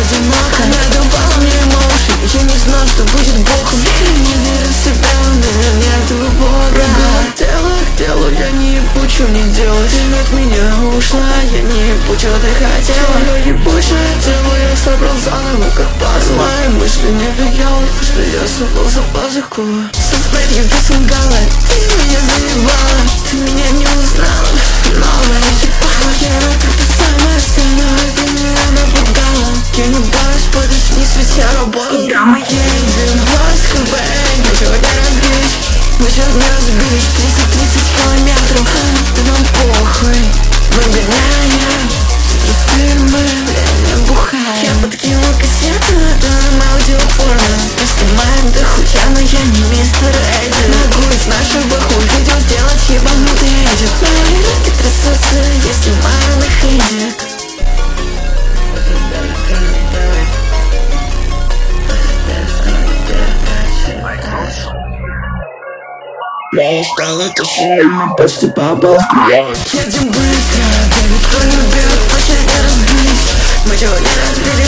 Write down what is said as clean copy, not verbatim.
одиноко. Надавала мне эмоушен, я не знал, что будет боком. Не верю в себя, у меня нету Бога. Хотела к делу, я не ебу, что мне делать. Ты от меня ушла, я не ебу, что ты хотела. Твое ебучее тело я собрал заново, как пазл. Мои мысли не влияла, что я собрал за пазуху. Создаю досугала, ты меня заебала. Ты меня не узнала, новая ебала. Я как ты самая, ты меня напугала. Я не боюсь, подожди, светя работу. Куда мы едем? Москва, мы сегодня разбились. Мы сегодня разбились 30 километров. Да нам похуй, мы гоняем фильмы, время бухаем. Я подкинула кассету, это нам аудиоформа. Поснимаем до хуя, но я не мистер Эдди. Могу из нашего хуй видео сделать ебанутый эдит. Мои руки трясутся, я снимаю на хедик. Я стала тушейным, почти попал в кровать. Едем быстро, да никто не убьет, очередь разбились. Мы сегодня разбились.